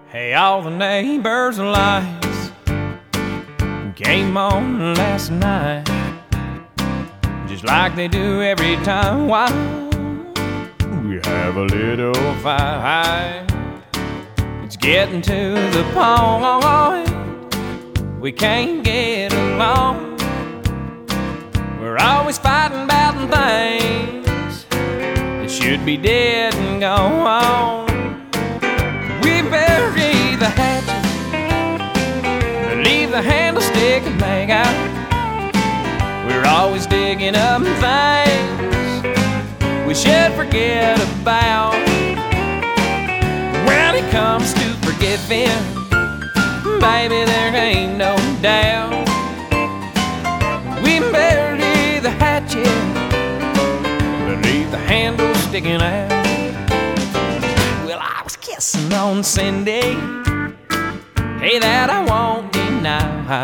Hey, all the neighbors' lights came on last night, just like they do every time while we have a little fight. It's getting to the point we can't get along. We're always fighting about things that should be dead and gone. We bury the hatchet, leave the handle stick and hang out. We're always digging up things we should forget about. When it comes to forgiving, baby, there ain't no doubt. We bury the hatchet, leave the handle sticking out. Well, I was kissing on Cindy, hey, that I won't deny,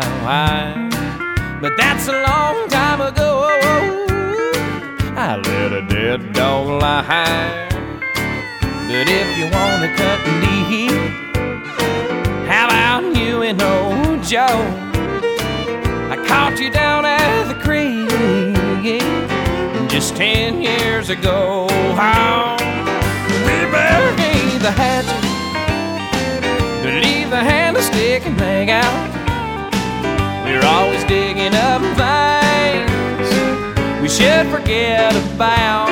but that's a long time ago. I let a dead dog lie. But if you want to cut deep, how about you and old Joe? I caught you down at the creek just 10 years ago. We bury the hatchet, leave the handle stick and hang out. We're always digging up things we should forget about.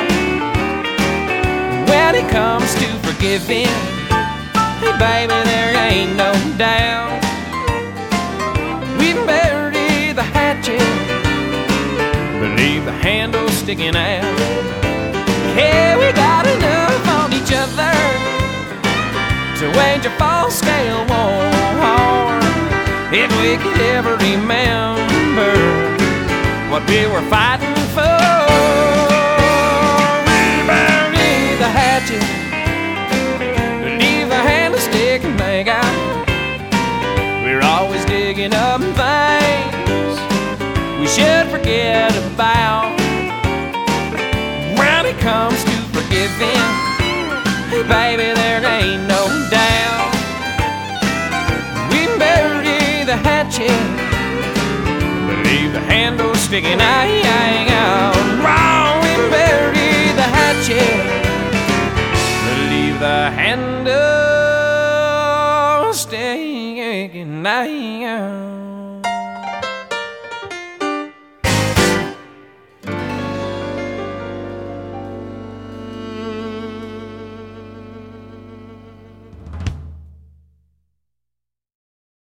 When it comes to forgiving, hey baby, there ain't no doubt. We bury the hatchet, but leave the handle sticking out. Yeah, we got enough on each other to wage a full-scale war. If we could ever remember what we were fighting for. We bury the hatchet, leave the handle stick and hang out. We're always digging up things we should forget about. When it comes to forgiving, hey baby, there ain't no doubt. We bury the hatchet, leave the handle sticking out. We bury the hatchet, leave the handle sticking out.